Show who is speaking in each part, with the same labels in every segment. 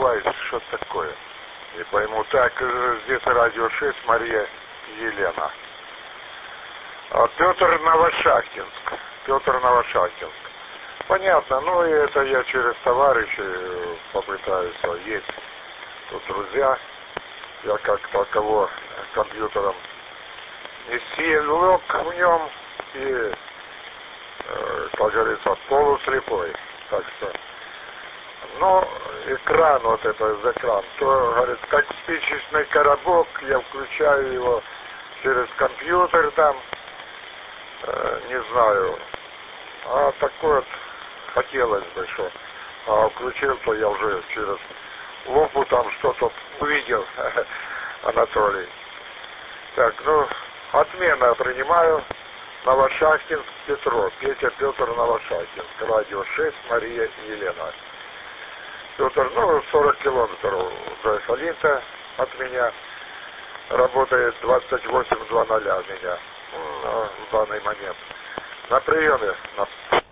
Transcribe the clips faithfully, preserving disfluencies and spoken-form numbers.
Speaker 1: Николай, что такое? Не пойму. Так, здесь радио шесть, Мария Елена. А Петр Новошахтинск. Петр Новошахтинск. Понятно, ну и это я через товарищей попытаюсь. Есть тут друзья. Я как-то кого компьютером не силок в нем и, э, как говорится, полуслепой. Так что, ну, экран, вот это экран, то, говорит, как спичечный коробок, я включаю его через компьютер там, э, не знаю, а такой вот хотелось бы, что, а включил, то я уже через лопу там что-то увидел, Анатолий. Так, ну, отмена принимаю. Новошахтинск, Петро, Петя, Петр, Новошахтинск, радио шесть, Мария Елена. Петр, ну, сорок километров до Салинта от меня. Работает двадцать восемь два ноль меня ну, в данный момент. На приеме. На...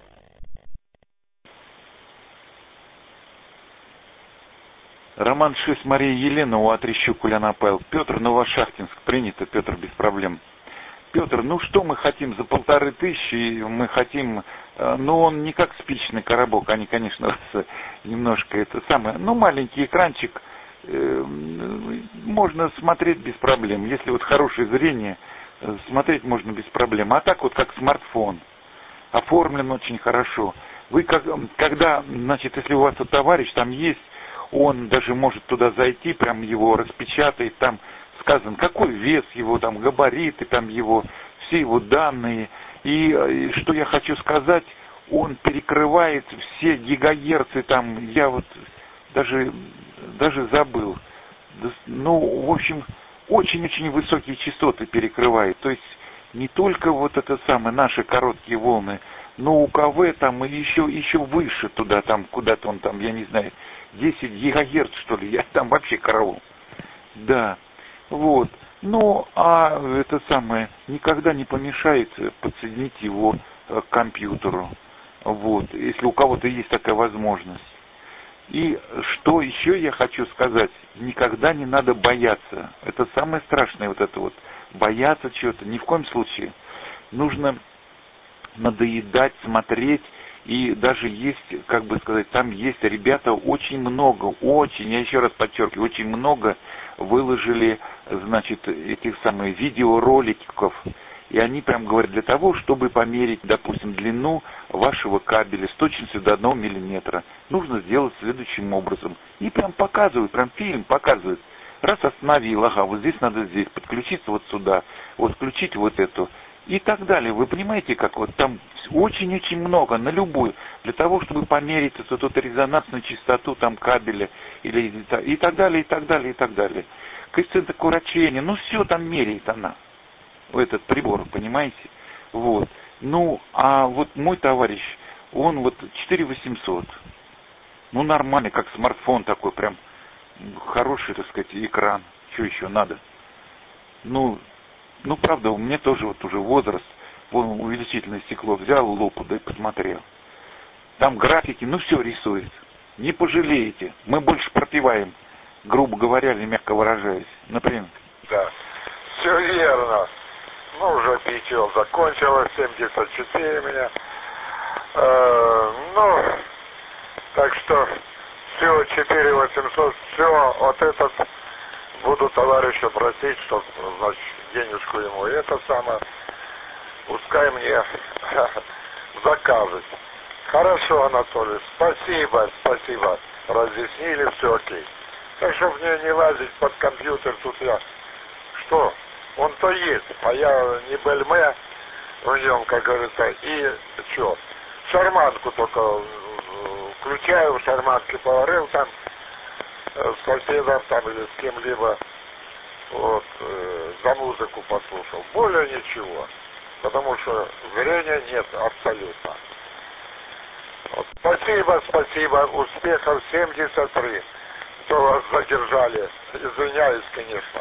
Speaker 2: Роман шесть, Мария Елена, у Атрищук, Ульяна Павел. Петр, Новошахтинск, принято, Петр, без проблем. Петр, ну что мы хотим за полторы тысячи? Мы хотим, ну он не как спичный коробок, они, конечно, немножко это самое, ну маленький экранчик, э, можно смотреть без проблем. Если вот хорошее зрение, смотреть можно без проблем. А так вот как смартфон, оформлен очень хорошо. Вы как, когда, значит, если у вас вот товарищ там есть, он даже может туда зайти, прям его распечатает, там сказан, какой вес его, там габариты, там его, все его данные. И, и что я хочу сказать, он перекрывает все гигагерцы, там, я вот даже, даже забыл. Ну, в общем, очень-очень высокие частоты перекрывает. То есть не только вот это самое, наши короткие волны, но у КВ там и еще, еще выше туда, там, куда-то он там, я не знаю, десять гигагерц, что ли, я там вообще караул. Да. Вот. Ну, а это самое, никогда не помешает подсоединить его к компьютеру. Вот, если у кого-то есть такая возможность. И что еще я хочу сказать, никогда не надо бояться. Это самое страшное, вот это вот, бояться чего-то, ни в коем случае. Нужно надоедать, смотреть. И даже есть, как бы сказать, там есть ребята очень много, очень, я еще раз подчеркиваю, очень много выложили, значит, этих самых видеороликов. И они прям говорят, для того, чтобы померить, допустим, длину вашего кабеля с точностью до одного миллиметра, нужно сделать следующим образом. И прям показывают, прям фильм показывают. Раз остановил, ага, вот здесь надо здесь, подключиться вот сюда, вот включить вот эту. И так далее. Вы понимаете, как вот там очень-очень много, на любую, для того, чтобы померить эту, эту резонансную частоту там кабеля, или, и так далее, и так далее, и так далее. Коэффициент укорочения, ну все там меряет она, этот прибор, понимаете? Вот. Ну, а вот мой товарищ, он вот четыре тысячи восемьсот. Ну, нормальный, как смартфон такой, прям хороший, так сказать, экран. Что еще надо? Ну, Ну, правда, у меня тоже вот уже возраст, вон увеличительное стекло взял, лупу, да и посмотрел. Там графики, ну все рисует. Не пожалеете. Мы больше пропиваем, грубо говоря, или мягко выражаясь. Например.
Speaker 1: Да, все верно. Ну, уже питье закончилось, семьдесят четыре меня. Э, ну, так что все, четыре тысячи восемьсот, все, вот этот буду товарища просить, чтобы, значит, денежку ему, и это самое, пускай мне заказывать. Хорошо, Анатолий, спасибо, спасибо, разъяснили, все окей. Так, чтобы мне не лазить под компьютер, тут я, что, он-то есть, а я не бельме в нем, как говорится, и что, шарманку только включаю, в шарманке поварил там, с соседом там или с кем-либо, вот, э, за музыку послушал. Более ничего. Потому что зрения нет абсолютно. Вот. Спасибо, спасибо. Успехов семьдесят три. Что вас задержали. Извиняюсь, конечно.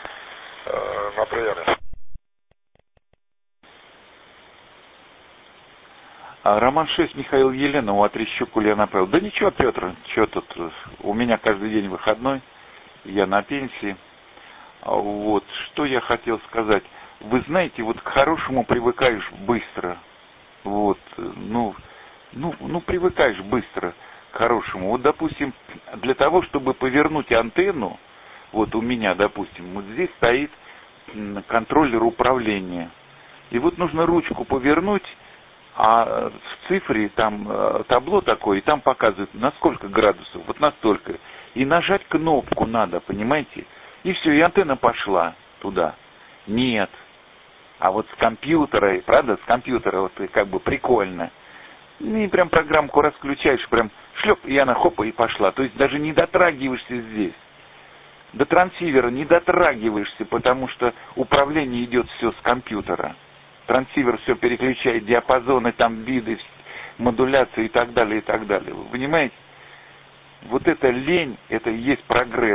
Speaker 1: Э, например.
Speaker 2: А Роман шесть, Михаил Елена, у Отрещук Ульяна Павел. Да ничего, Петр, что тут, у меня каждый день выходной, я на пенсии. Вот, что я хотел сказать. Вы знаете, вот к хорошему привыкаешь быстро. Вот, ну, ну, ну привыкаешь быстро к хорошему. Вот, допустим, для того, чтобы повернуть антенну, вот у меня, допустим, вот здесь стоит контроллер управления. И вот нужно ручку повернуть, а в цифре там табло такое, и там показывает, на сколько градусов, вот настолько. И нажать кнопку надо, понимаете? И все, и антенна пошла туда. Нет. А вот с компьютера, правда, с компьютера вот как бы прикольно. И прям программку расключаешь, прям шлеп, и она хопа и пошла. То есть даже не дотрагиваешься здесь. До трансивера не дотрагиваешься, потому что управление идет все с компьютера. Трансивер все переключает, диапазоны, там виды, модуляции и так далее, и так далее. Вы понимаете? Вот эта лень, это и есть прогресс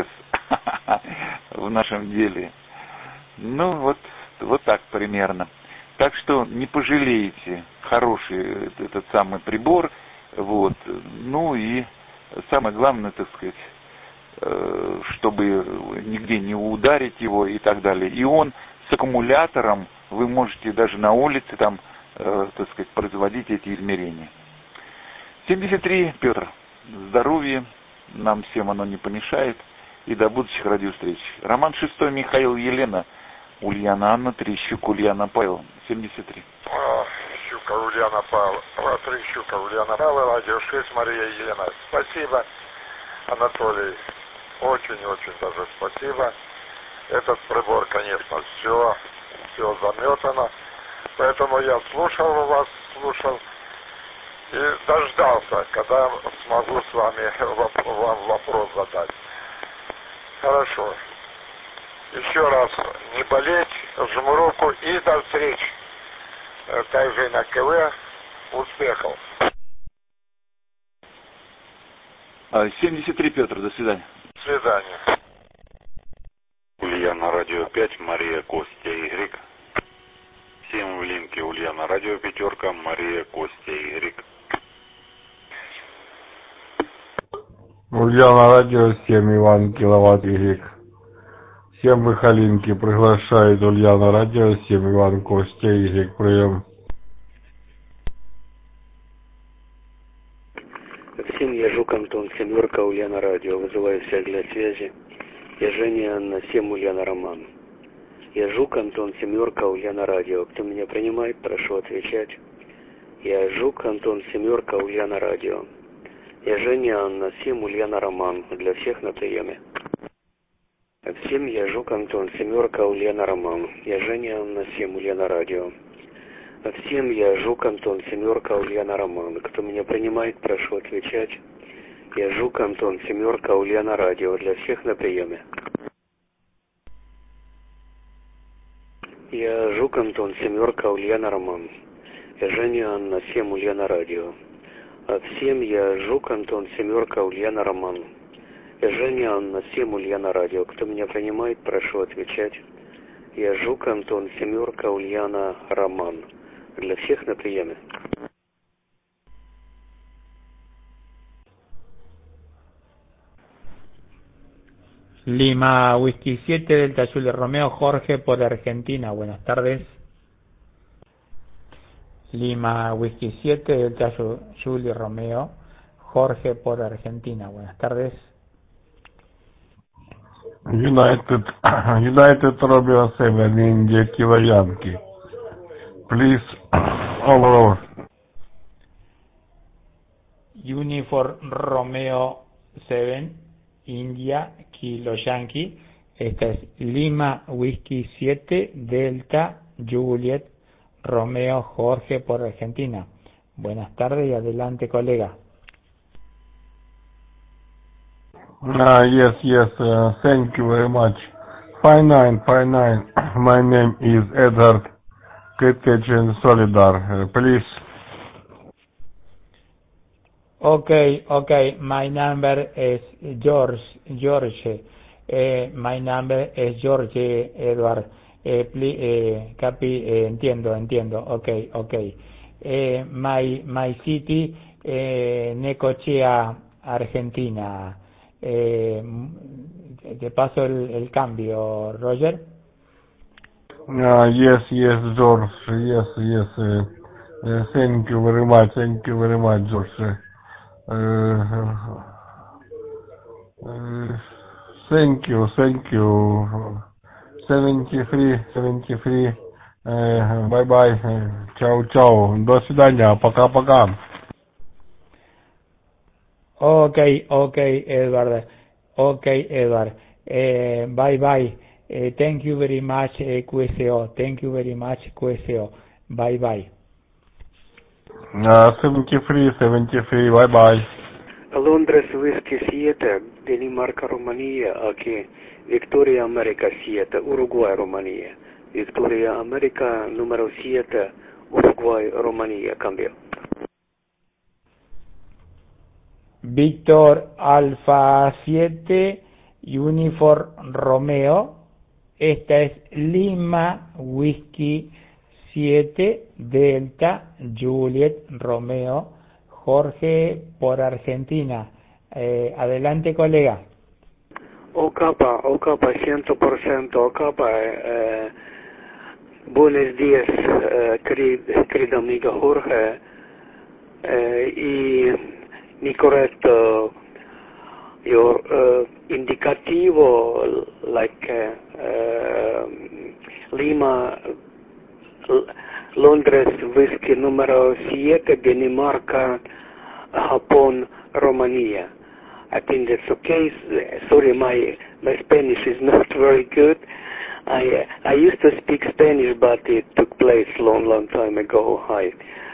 Speaker 2: в нашем деле. Ну, вот, вот так примерно. Так что не пожалеете, хороший этот самый прибор. Вот. Ну и самое главное, так сказать, чтобы нигде не ударить его и так далее. И он с аккумулятором, вы можете даже на улице там, так сказать, производить эти измерения. семьдесят три, Петр. Здоровья, нам всем оно не помешает. И до будущих радиовстреч. Роман шестой, Михаил Елена, Ульяна Анна, Трещук Ульяна Павел, семьдесят три.
Speaker 1: Щука Ульяна Павел, Трещука Ульяна Павел, радио шесть, Мария Елена. Спасибо, Анатолий. Очень-очень даже спасибо. Этот прибор, конечно, все, все заметано. Поэтому я слушал вас, слушал. И дождался, когда смогу с вами вам вопрос задать. Хорошо. Еще раз не болеть, жму руку и до встречи. Также на КВ. Успехов.
Speaker 2: семьдесят три, Петр, до свидания.
Speaker 1: До свидания.
Speaker 3: Ульяна Радио пять, Мария Костя Y. Всем в линке Ульяна Радио пятерка, Мария Костя Y.
Speaker 4: Ульяна Радио семь, Иван Киловатт Y. Всем в Ихалинке приглашает Ульяна Радио семь, Иван Костя Y. Прием.
Speaker 5: Всем я Жук Антон, семерка, Ульяна Радио. Вызываю всех для связи. Я Женя Анна, семь, Ульяна Роман. Я Жук Антон, семерка, Ульяна Радио. Кто меня принимает, прошу отвечать. Я Жук Антон, семерка, Ульяна Радио. Я Женя Анна, семь, Ульяна Роман. Для всех на приеме. Всем я Жук Антон, семерка, Ульяна Роман. Я Женя Анна, семь, Ульяна Радио. Всем я Жук Антон, семерка, Ульяна Роман. Кто меня принимает, прошу отвечать. Я Жук Антон, семерка, Ульяна Радио. Для всех на приеме. Я Жук Антон, семерка, Ульяна Роман. Я Женя Анна, семь, Ульяна Радио. Всем я Жук Антон, семерка, Ульяна Роман. Я Женя Анна, семь, Ульяна Радио. Кто меня принимает, прошу отвечать. Я Жук Антон, семерка, Ульяна Роман. Для всех на приеме.
Speaker 6: Lima Whisky siete, Delta Azul Romeo, Jorge por Argentina. Buenas tardes. Lima Whisky siete, Delta Azul Romeo, Jorge por Argentina. Buenas tardes.
Speaker 4: United, United Romeo seven, India, Kilo Yankee. Please, all over.
Speaker 6: Uniform Romeo siete, India, Kilo Yankee. Esta es Lima Whisky siete, Delta Juliet Romeo Jorge por Argentina. Buenas tardes y adelante, colega.
Speaker 4: Ah, yes, yes, uh, thank you very much. five nine, five nine, my name is Edward Kitchen Solidar, uh, please.
Speaker 6: Okay, okay, my number is George, George, eh, my number is George Edward, eh, please, eh, capi, eh, entiendo, entiendo, okay, okay. eh, my, my city, eh, Necochea, Argentina. Eh, te paso el, el cambio, Roger.
Speaker 4: Uh, yes, yes, George. Yes, yes. Uh, uh, thank you very much. Thank you very much, George. Uh, uh, thank you, thank you. seventy-three, seventy-three. Uh, bye bye. Uh, чао, чао. До свидания. Пока-пока.
Speaker 6: Okay, okay, Edward. Okay, Edward. Uh, bye bye. Uh, thank you very much, uh, Q S O. Thank you very much, Q S O. Bye bye.
Speaker 4: Uh, seventy-three, seventy-three. Bye bye.
Speaker 5: Londres Whisky siete, Danimarca, Romania, aquí Victoria America siete, Uruguay, Romania. Victoria America número siete, Uruguay, Romania, cambio.
Speaker 6: Víctor Alfa siete, Uniform Romeo. Esta es Lima Whisky siete, Delta Juliet Romeo, Jorge por Argentina. Eh, adelante, colega.
Speaker 5: Ocapa, Ocapa, ciento por ciento, Ocapa. Eh, buenos días, eh, querido, querido amigo Jorge. Eh, y mi correcto, your uh, indicativo, like uh, Lima, Londres, Whisky número siete, Dinamarca, Japón, Romania. I think that's okay. Sorry, my my Spanish is not very good. I I used to speak Spanish, but it took place long, long time ago. Hi.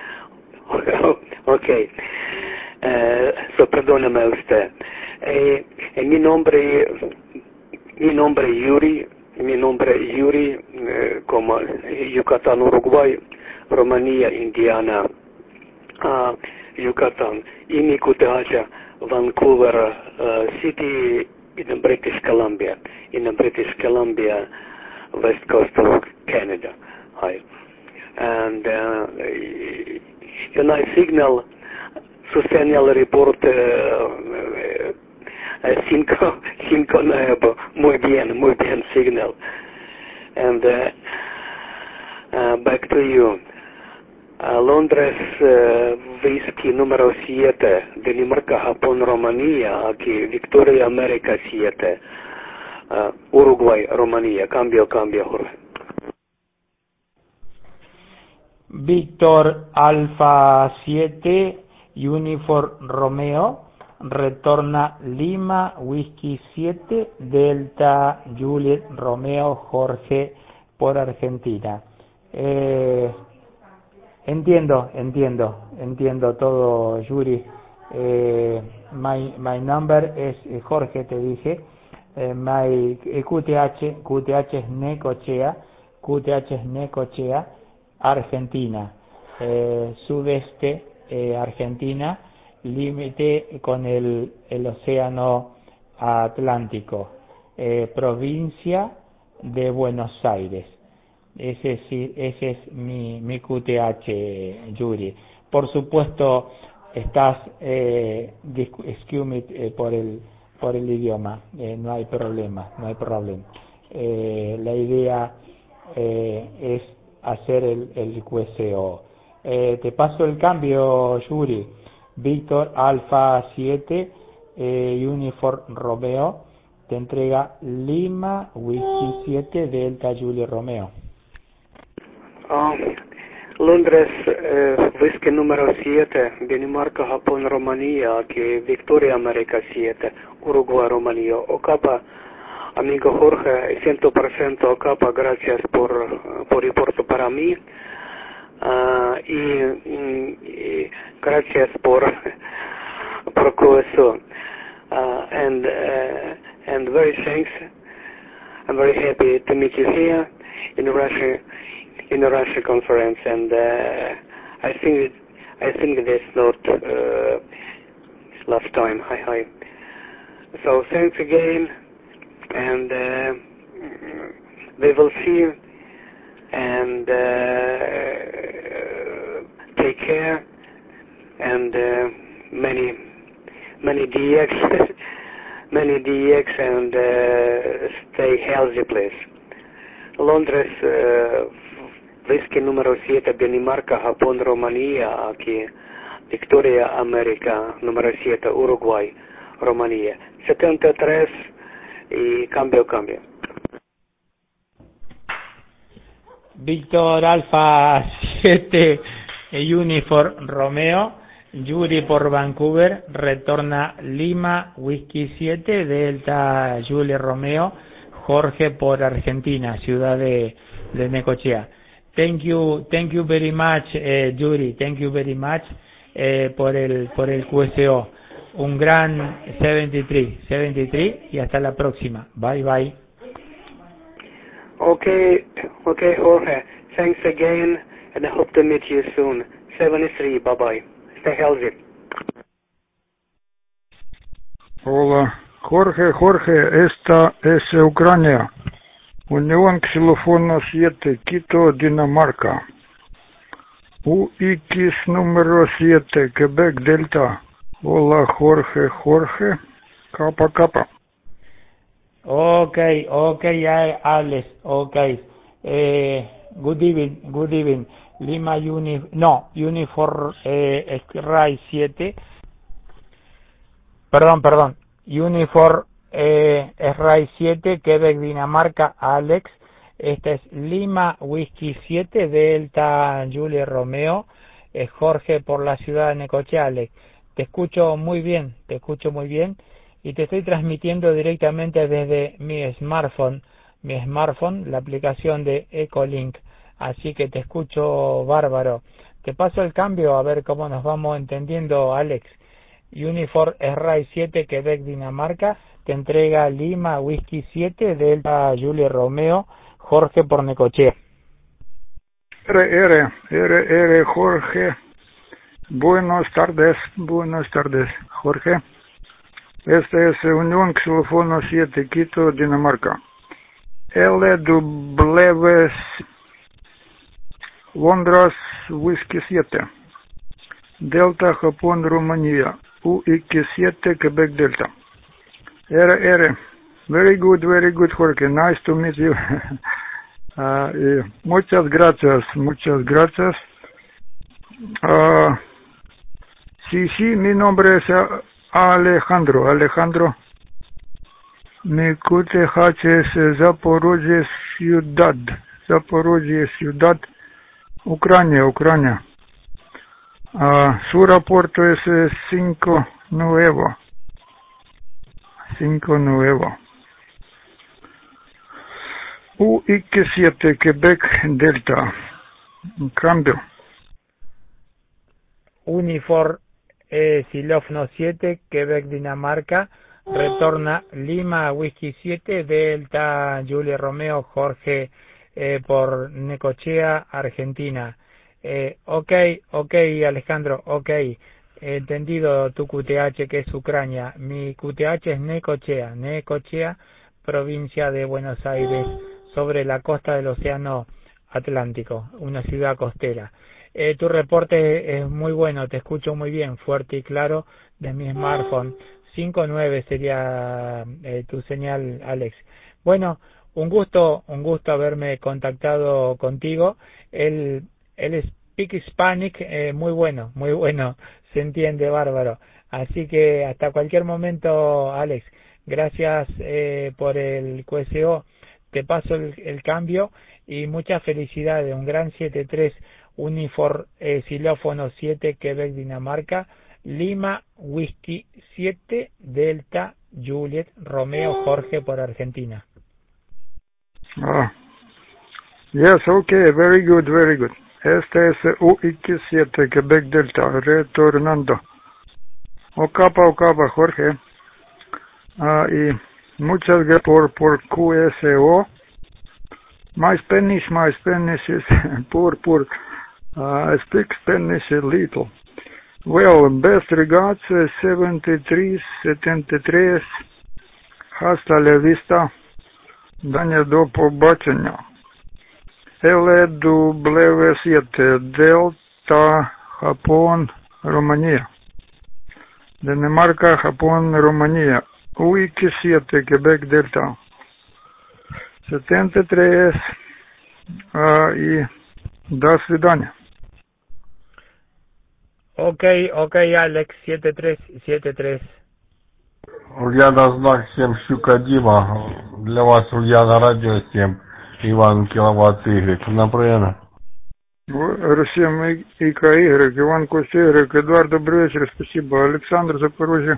Speaker 5: Okay. Uh, so perdóname usted. Eh, eh, mi nombre, mi nombre es Yuri. Mi nombre es Yuri, eh, como Yucatán, Uruguay, Romania, Indiana, uh, Yucatán. Y mi Q T H, Vancouver uh, City, in British Columbia, in British Columbia, west coast of Canada. Hi. And uh, and I signal su señal report uh, cinco cinco nueve. Muy bien, muy bien signal. And uh, uh, back to you. Uh, Londres, uh, Whisky número siete, Dinamarca, Japón, Romania, aquí Victoria America siete, uh, Uruguay, Romania. Cambio, cambio, Jorge.
Speaker 6: Víctor Alfa siete, Uniform Romeo, retorna Lima Whisky siete, Delta Juliet Romeo, Jorge por Argentina. Eh, entiendo, entiendo, entiendo todo, Yuri. Eh, my, my number es eh, Jorge, te dije. Eh, my eh, Q T H, Q T H es Necochea, Q T H es Necochea, Argentina, eh, sudeste, eh, Argentina, límite con el, el océano Atlántico, eh, provincia de Buenos Aires. Ese, sí, ese es mi, mi Q T H, Yuri. Por supuesto, estás eh, excuse me, eh, por el por el idioma, eh, no hay problema, no hay problema. Eh, la idea eh, es hacer el, el Q S O. Eh, te paso el cambio, Yuri. Víctor Alfa siete, eh, Uniform Romeo, te entrega Lima Whisky siete, Delta Julie Romeo.
Speaker 5: Um, Londres, uh, Whisky número siete, Dinamarca, Japón, Romania, aquí Victoria America siete, Uruguay, Romania. Ocapa, amigo Jorge, cien por ciento Ocapa, gracias por, por reporte para mí. Uh, y, y, y gracias por, por Q S O. Uh, and, uh, and very thanks. I'm very happy to meet you here in Russia. In the Russia conference, and uh, I think I think that's not uh, last time. Hi, hi. So thanks again, and uh, we will see. And uh, take care, and uh, many, many D X, many D X, and uh, stay healthy, please. Londres, uh, whisky número siete, Dinamarca, Japón, Rumanía, aquí, Victoria, América, número siete, Uruguay, Rumanía, setenta y tres, y cambio, cambio.
Speaker 6: Víctor Alfa siete, Uniform Romeo, Yuri por Vancouver, retorna Lima, Whisky siete, Delta Julie Romeo, Jorge por Argentina, ciudad de, de Necochea. Thank you, thank you very much, eh, Yuri, thank you very much eh, por el por el Q S O. Un gran setenta y tres, setenta y tres y hasta la próxima. Bye bye.
Speaker 5: Okay, okay, Jorge. Thanks again, and I hope to meet you soon. seventy-three, bye bye. Stay healthy.
Speaker 7: Hola, Jorge, Jorge, esta es Ucrania. Unión Xilófono siete, Quito, Dinamarca. U X número siete, Quebec Delta. Hola, Jorge, Jorge. Capa, capa.
Speaker 6: Okay, okay, Alex, okay. Eh, good evening, good evening. Lima Uni, no, Uniform eh, Ray siete. Perdón, perdón. Uniform eh, Ray siete, Quebec, Dinamarca, Alex. Esta es Lima Whisky siete, Delta Julie Romeo, eh, Jorge por la ciudad de Necochea, Alex. Te escucho muy bien, te escucho muy bien. Y te estoy transmitiendo directamente desde mi smartphone, mi smartphone, la aplicación de Ecolink. Así que te escucho bárbaro. Te paso el cambio a ver cómo nos vamos entendiendo, Alex. Uniform Ray siete, Quebec, Dinamarca, te entrega Lima Whisky siete, Delta Julie Romeo, Jorge por Necochea.
Speaker 7: R, R, R, R, Jorge. Buenas tardes, buenas tardes, Jorge. Este es Unión Xilófono siete, Quito, Dinamarca. L W Londres Whisky siete. Delta Japón, Rumanía. U X siete, Quebec Delta. R R. Very good, very good, Jorge. Nice to meet you. uh, y muchas gracias, muchas gracias. Uh, sí, sí, mi nombre es uh, Alejandro, Alejandro. Mi Q T H es Zaporozhye Ciudad, Zaporozhye Ciudad, Ucrania, Ucrania. Uh, su reporte es cinco nuevo, cinco nuevo. U X siete, Quebec Delta. Cambio.
Speaker 6: Uniform eh, Xilófono siete, Quebec, Dinamarca, retorna Lima Whisky siete, Delta Julie Romeo, Jorge eh, por Necochea, Argentina. Eh, ok, ok, Alejandro, ok, entendido tu Q T H que es Ucrania. Mi Q T H es Necochea, Necochea, provincia de Buenos Aires, sobre la costa del Océano Atlántico, una ciudad costera. Eh, tu reporte es muy bueno, te escucho muy bien, fuerte y claro, de mi smartphone. cinco nueve sería eh, tu señal, Alex. Bueno, un gusto, un gusto haberme contactado contigo. El, el Speak Hispanic, eh, muy bueno, muy bueno, se entiende bárbaro. Así que hasta cualquier momento, Alex. Gracias eh, por el Q S O. Te paso el, el cambio y muchas felicidades. Un gran siete tres. Uniform eh, Xilófono siete, Quebec, Dinamarca, Lima Whisky siete, Delta Juliet Romeo, Jorge por Argentina.
Speaker 7: Ah. Yes, okay, very good, very good. Este es U X siete, Quebec Delta, retornando. Ocapa, Ocapa, Jorge. Ah, y muchas gracias por, por Q S O. My Spanish, my Spanish is poor, poor. Uh, I speak Spanish a little. Well, best regards, uh, seventy-three, seventy-three. Hasta la vista. Дання до побачення. L W siete, Delta Хапон, Румъния. Динамарка, Хапон, Румъния. Уики siete, Quebec Delta. setenta y tres. А, и до свидания.
Speaker 6: Окей, окей, Алекс, семьдесят три, семьдесят три.
Speaker 4: Ульяна знак семь Щука Дима. Для вас Ульяна радио семь. Иван Киловатт Y. Например.
Speaker 7: Русем и КY, Иван Костя Y, Эдуард, добрый вечер, спасибо. Александр, Запорожье.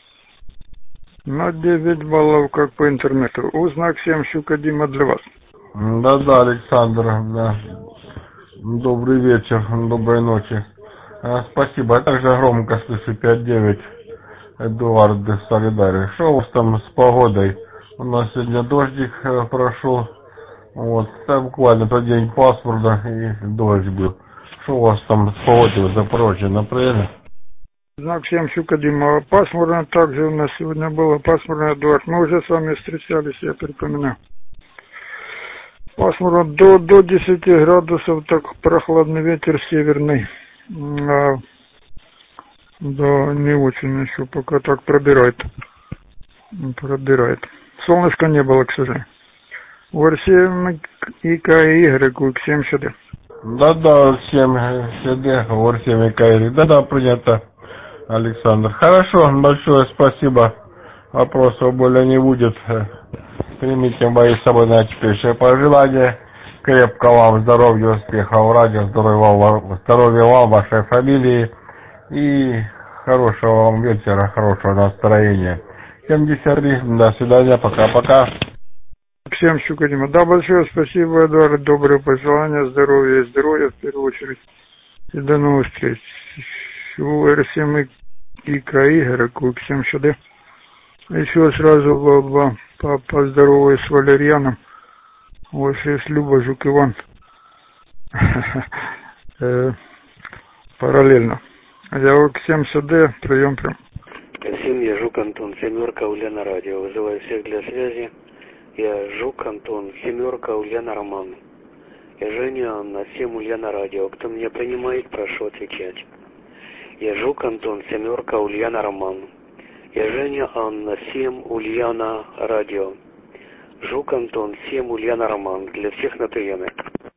Speaker 7: На девять баллов, как по интернету. У знак семь Щука Дима для вас.
Speaker 4: Да-да, Александр, да. Добрый вечер, доброй ночи. Спасибо. Я также громко слышу пять девять. Эдуард Солидарий. Что у вас там с погодой? У нас сегодня дождик прошел. Вот, там буквально тот день пасмурно и дождь был. Что у вас там с погодой в Запорожье, например?
Speaker 7: Знак семь Щука Дима. Пасмурно также у нас сегодня было. Пасмурно, Эдуард. Мы уже с вами встречались, я припоминаю. Пасмурно до, до десяти градусов, так прохладный ветер северный. А, да, не очень еще, пока так пробирает. Пробирает. Солнышка не было, к сожалению. Орсем и КY, семь СД.
Speaker 4: Да-да, семь СД, Орсем и КY. Да-да, принято, Александр. Хорошо, большое спасибо. Вопросов более не будет. Примите мои с собой наичайшие пожелания. Крепкого вам здоровья, успехов в радио, здоровья вам, здоровья вам, вашей фамилии и хорошего вам вечера, хорошего настроения. семьдесят три, до свидания, пока-пока.
Speaker 7: Всем Щука Дима. Да, большое спасибо, Эдуард, добрые пожелания, здоровья и здоровья в первую очередь. И до новых встреч. Орсем и КY, семь СД. Еще сразу поздороваюсь с Валерьяном. Вот есть Люба, Жук, Иван. Параллельно. Я к семь СД, прием прям.
Speaker 5: Всем я Жук Антон, семерка, Ульяна радио. Вызываю всех для связи. Я Жук Антон, семерка, Ульяна Роман. Я Женя Анна, семь Ульяна радио. Кто меня принимает, прошу отвечать. Я Жук Антон, семерка, Ульяна Роман. Я Женя Анна, семь Ульяна радио. Жук Антон, семь Ульяна Роман. Для всех на приеме.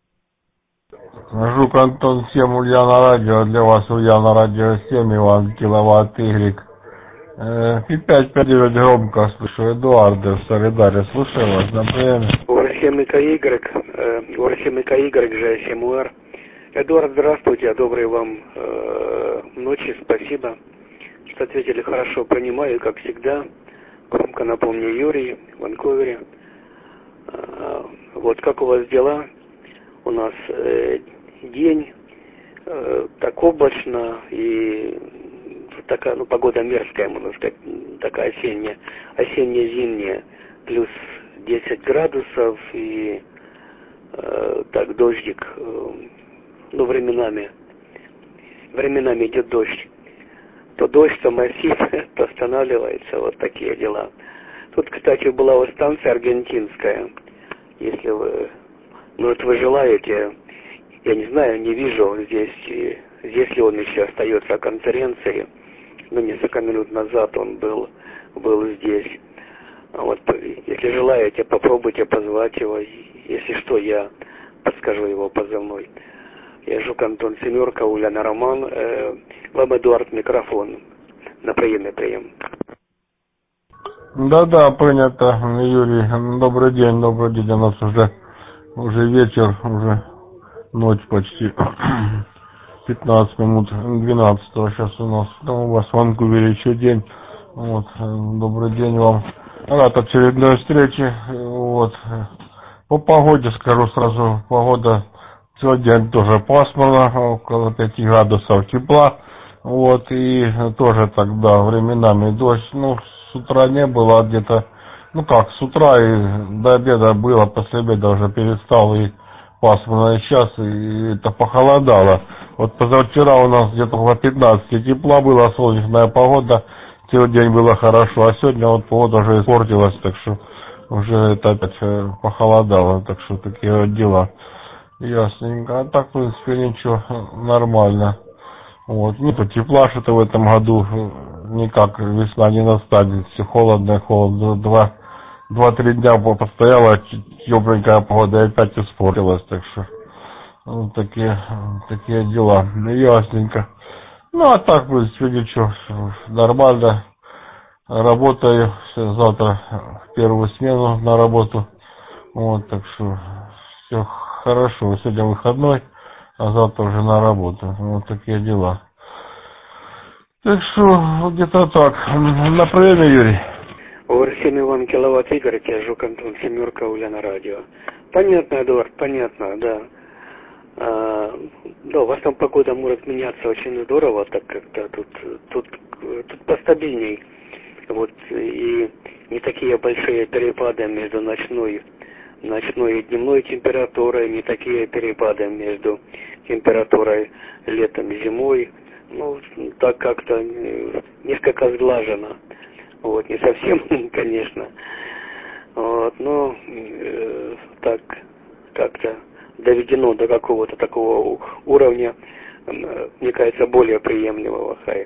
Speaker 4: Жук Антон, семь Ульяна радио. Для вас Ульяна радио семь, Иван Киловатт Y. И пять пять девять громко слышу. Эдуарда Солидария. Слушаю вас, например.
Speaker 5: Орсем и КY, Орсем и КY, же семь УР. Эдуард, здравствуйте, доброй вам э, ночи, спасибо, что ответили хорошо, понимаю, как всегда. Громко напомню, Юрий, в Ванкувере. Э, вот как у вас дела? У нас э, день э, так облачно и такая, ну, погода мерзкая, можно сказать, такая осенняя, осенне-зимняя, плюс десять градусов и э, так дождик, э, ну, временами, временами идет дождь. То дождь, то массив, то останавливается, вот такие дела. Тут, кстати, была вот станция аргентинская, если вы, может, вы желаете, я не знаю, не вижу здесь, здесь ли он еще остается о конференции, но несколько минут назад он был, был здесь. Вот, если желаете, попробуйте позвать его, если что, я подскажу его позывной. Я Жук Антон, семерка, Ульяна Роман, э, вам Эдуард микрофон. На приеме прием.
Speaker 4: Да-да, принято, Юрий. Добрый день, добрый день. У нас уже, уже вечер, уже ночь почти. пятнадцать минут двенадцатого сейчас у нас. Там у вас в Ванкувере еще день. Вот, добрый день вам. Рад очередной встрече. Вот. По погоде скажу сразу. Погода сегодня тоже пасмурно, около пяти градусов тепла. Вот, и тоже тогда временами дождь. Ну, с утра не было, где-то, ну как, с утра и до обеда было, после обеда уже перестал и пасмурно, и сейчас, и это похолодало. Вот позавчера у нас где-то около пятнадцати тепла было, солнечная погода, целый день было хорошо, а сегодня вот погода уже испортилась, так что уже это опять похолодало, так что такие вот дела. Ясненько, а так, в принципе, ничего, нормально. Вот, нету тепла что-то в этом году, никак весна не настанет, все холодно, холодно, два, два-три дня постояла тепленькая погода и опять испортилась, так что вот такие, такие дела, ясненько. Ну а так, в принципе, ничего, нормально, работаю, завтра в первую смену на работу, вот, так что все хорошо, сегодня выходной, а завтра уже на работу, вот такие дела. Так что, где-то так, на приеме, Юрий.
Speaker 5: Урсем Иван Киловатт Игорь, я Жук Антон, семерка, Ульяна радио. Понятно, Эдуард, понятно, да. А, да, у вас там погода может меняться очень здорово, так как-то тут, тут, тут постабильней. Вот, и не такие большие перепады между ночной, ночной и дневной температурой, не такие перепады между температурой летом и зимой. Ну, так как-то несколько сглажено. Вот, не совсем, конечно. Вот, но э, так как-то доведено до какого-то такого уровня, мне кажется, более приемлемого. Хай.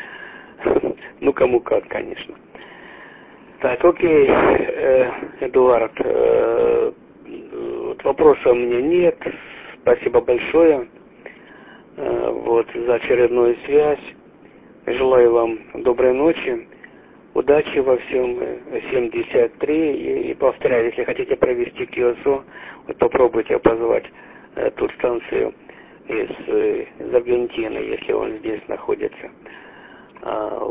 Speaker 5: Ну, кому как, конечно. Так, окей, э, Эдуард, э, вопроса у меня нет. Спасибо большое э, вот, за очередную связь. Желаю вам доброй ночи. Удачи во всем, семьдесят три, и, и повторяю, если хотите провести КИОСО, вот попробуйте позвать э, ту станцию из, э, из Аргентины, если он здесь находится. А,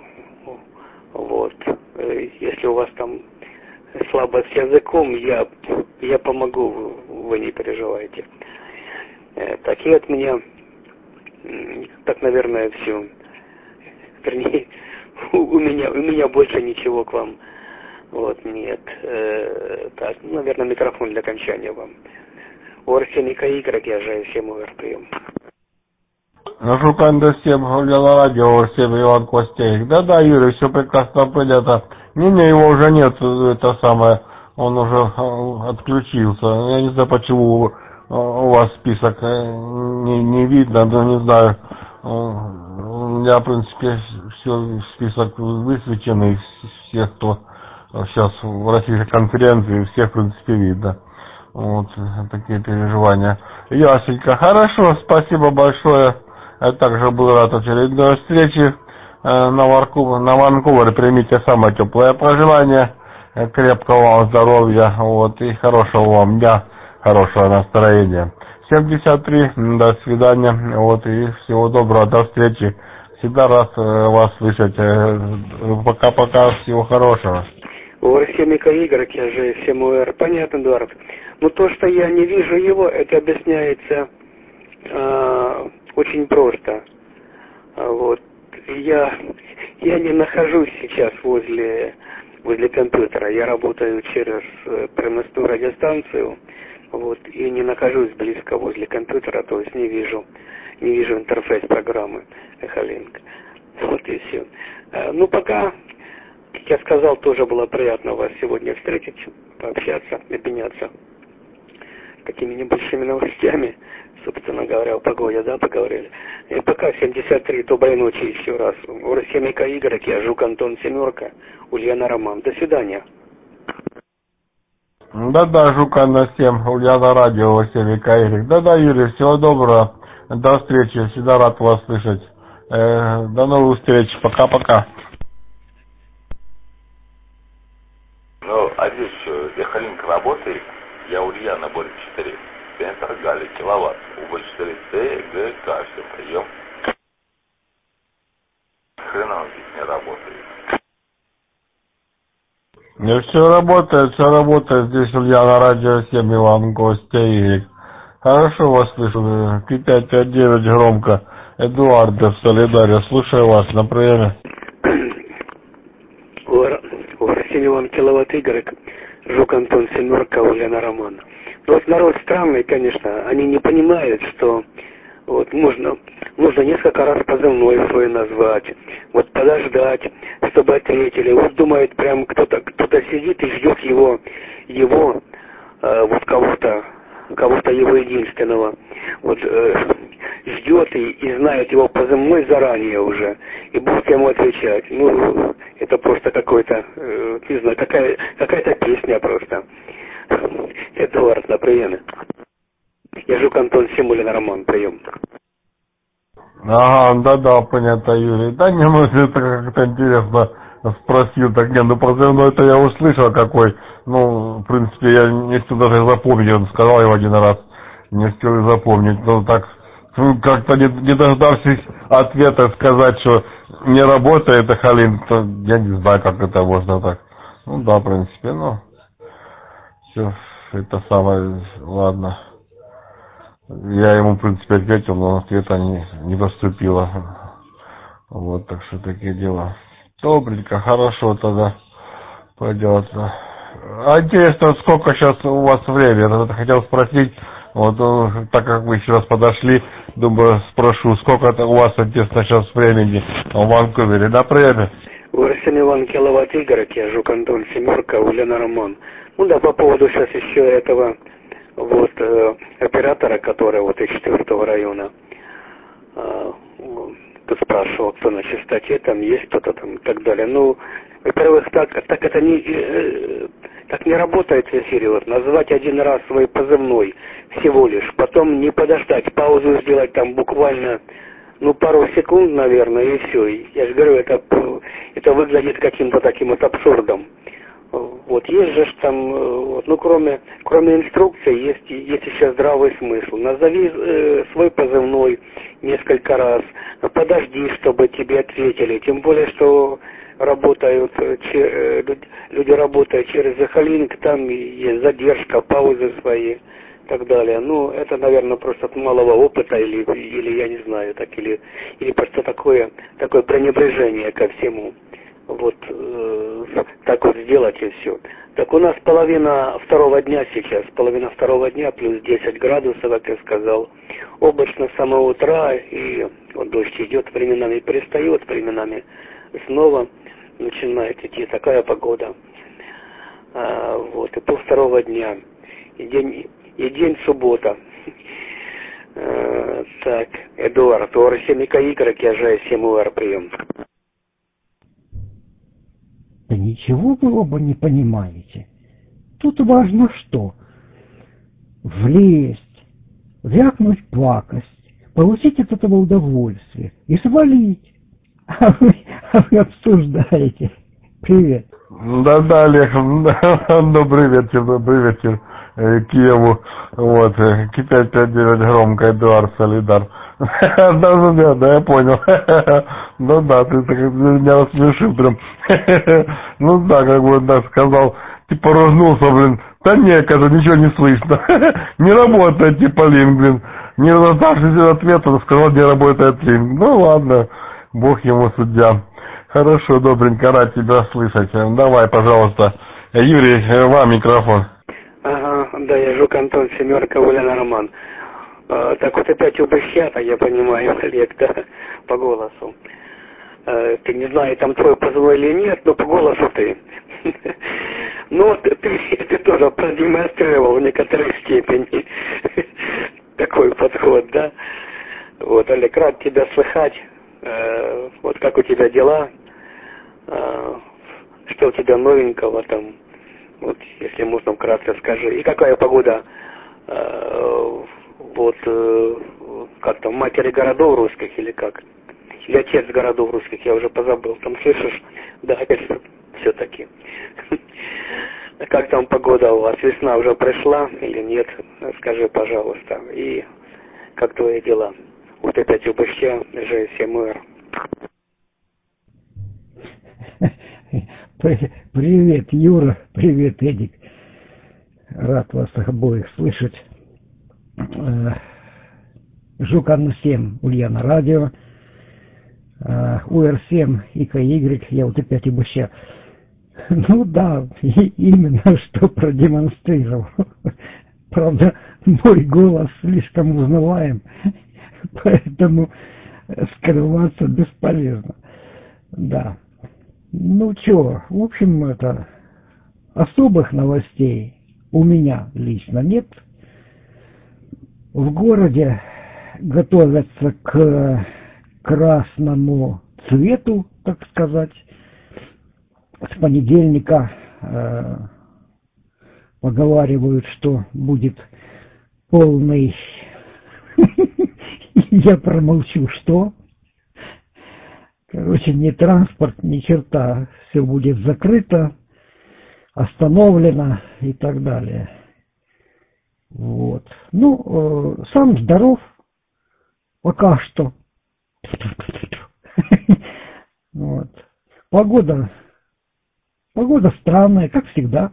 Speaker 5: вот. Если у вас там слабость с языком, я, я помогу, вы не переживайте. Э, так и от меня, так, наверное, все. Вернее, У меня, у меня больше ничего к вам. Вот, нет. Э, так, ну, наверное, микрофон для окончания вам. Орсеника игр, я же всем прием.
Speaker 4: Жукан до всем, Ульяна радио, всем Иван Костей. Да-да, Юрий, все прекрасно понятно. Не-не, его уже нет, это самое, он уже отключился. Я не знаю, почему у вас список не, не видно, да не знаю. У меня, в принципе, все список высвеченный, всех, кто сейчас в российской конференции, всех, в принципе, видно. Вот такие переживания. Ясенько. Хорошо, спасибо большое. Я также был рад очередной встрече на Ванкувере. На Ванкувере примите самое теплое пожелание. Крепкого вам здоровья, вот, и хорошего вам дня, хорошего настроения. семьдесят три, до свидания, вот, и всего доброго, до встречи. Всегда рад вас слышать. Пока-пока, всего хорошего.
Speaker 5: У Арсемика игр, я же СМУР. Понятно, Эдуард. Но то, что я не вижу его, это объясняется э, очень просто. Вот. Я, я не нахожусь сейчас возле, возле компьютера. Я работаю через переносную радиостанцию. Вот, и не нахожусь близко возле компьютера, то есть не вижу, не вижу интерфейс программы Эхолинк. Вот и все. А, ну, пока, как я сказал, тоже было приятно вас сегодня встретить, пообщаться, обменяться такими небольшими новостями, собственно говоря, о погоде, да, поговорили. И пока, семьдесят три, доброй ночи еще раз. У Семика Игорь, я Жук Антон, семерка, Ульяна Роман. До свидания.
Speaker 4: Да-да, Жука на всем, Ульяна радио, Василий Каирик. Да-да, Юрий, всего доброго, до встречи, всегда рад вас слышать. Э, до новых встреч, пока-пока.
Speaker 3: Ну, а здесь что, Эхолинк работает, я Ульяна, Борь четыре, центр Гали, киловатт, Убыль четыре Т, Г, К, все, прием. Хрена он здесь не работает.
Speaker 4: Не, все работает, все работает. Здесь Ульяна радио семь, Иван Костя Игорь. Хорошо вас слышу. Пи пять пять девять громко. Эдуард в Солидаре. Слушаю вас на приеме.
Speaker 5: Василий Иван Киловатт Игорь, Жук Антон, семерка, Ульяна Роман. Ну вот народ странный, конечно. Они не понимают, что вот можно, нужно несколько раз позывной свой назвать, вот подождать, чтобы ответили. Вот думает, прям кто-то кто-то сидит и ждет его, его э, вот кого-то кого-то его единственного, вот э, ждет и, и знает его позывной заранее уже, и будет ему отвечать. Ну, это просто какой-то, э, не знаю, какая, какая-то песня просто. Эдуард, на приеме. Я Жук Антон Семулин, Роман, прием.
Speaker 4: Ага, да-да, понятно, Юрий. Да не, ну это как-то интересно спросил, так не, ну позывной это я услышал какой. Ну, в принципе, я не успел даже запомнить, он сказал его один раз, не успел запомнить. Ну так, ну, как-то не, не дождавшись ответа сказать, что не работает Халин, то я не знаю, как это можно так. Ну да, в принципе, ну, все, это самое, ладно. Я ему, в принципе, ответил, но ответа не, не поступило. Вот, так что такие дела. Добренько, хорошо тогда пойдет. А интересно, сколько сейчас у вас времени? Я хотел спросить, вот, ну, так как вы сейчас подошли, думаю, спрошу, сколько это у вас, интересно, сейчас времени в Ванкувере, на время?
Speaker 5: Урсен Иван Киловатт Игорь, я Жук Антон Семерка, Ульяна Роман. Ну да, по поводу сейчас еще этого вот э, оператора, который вот из четвертого района, э, ты спрашивал, кто на частоте, там есть кто-то там и так далее. Ну, во-первых, так, так это не э, так не работает в эфире. Вот назвать один раз свой позывной всего лишь, потом не подождать, паузу сделать там буквально ну пару секунд, наверное, и все. Я же говорю, это это выглядит каким-то таким вот абсурдом. Вот есть же там, вот, ну кроме кроме инструкции есть есть еще здравый смысл. Назови э, свой позывной несколько раз, подожди, чтобы тебе ответили. Тем более, что работают че, люди работают через Захалинк, там есть задержка, паузы свои и так далее. Ну это, наверное, просто от малого опыта или или я не знаю, так или или просто такое такое пренебрежение ко всему. Вот э, так вот сделать и все. Так у нас половина второго дня сейчас, половина второго дня, плюс десять градусов, как я сказал. Облачно с самого утра, и вот дождь идет, временами перестает, временами снова начинает идти такая погода. А, вот, и пол второго дня, и день, и день суббота. А, так, Эдуард, ОР семь Y, я же семь УР, прием.
Speaker 8: Да ничего вы оба не понимаете. Тут важно что? Влезть, вякнуть пакость, получить от этого удовольствие и свалить. А вы, а вы обсуждаете. Привет.
Speaker 4: Да-да, Олег, добрый вечер, добрый вечер Киеву. Вот, Ки-пять пять девять громко, Эдуард Солидар. Да, да, да, я понял. Ну да, ты меня рассмешил прям. Ну да, как бы, да, сказал, типа рожнулся, блин. Да не, когда ничего не слышно. Не работает, типа, линк, блин. Не раздавшись ответ, он сказал, не работает линк. Ну ладно, бог ему судья. Хорошо, добренько, рад тебя слышать. Давай, пожалуйста. Юрий, вам микрофон.
Speaker 5: Ага, да, я Жук Антон Семерка, Ульяна Роман. А, так вот опять убыщата, я понимаю, Олег, да, по голосу. А, ты не знаешь, там твой позывной или нет, но по голосу ты. Ну, ты, ты тоже продемонстрировал в некоторой степени такой подход, да. Вот, Олег, рад тебя слыхать. Вот как у тебя дела? Что у тебя новенького там? Вот, если можно, вкратце скажи. И какая погода, э, вот, э, как там, матери городов русских или как? Или отец городов русских, я уже позабыл. Там слышишь? Да, опять все-таки. Как там погода у вас? Весна уже пришла или нет? Скажи, пожалуйста. И как твои дела? Вот опять УБЩ, же семь эр.
Speaker 8: Привет, Юра, привет, Эдик. Рад вас обоих слышать. Жук Антон семь, Ульяна Радио. УР семь, ИКY, я вот опять УБЩ. Ну да, именно что продемонстрировал. Правда, мой голос слишком узнаваем, поэтому скрываться бесполезно. Да. Ну чё, в общем, это особых новостей у меня лично нет. в городе готовятся к красному цвету, так сказать. С понедельника э, поговаривают, что будет полный, я промолчу, что. Короче, ни транспорт, ни черта, все будет закрыто, остановлено и так далее. Вот. Ну, э, сам здоров, пока что. Вот. Погода, погода странная, как всегда.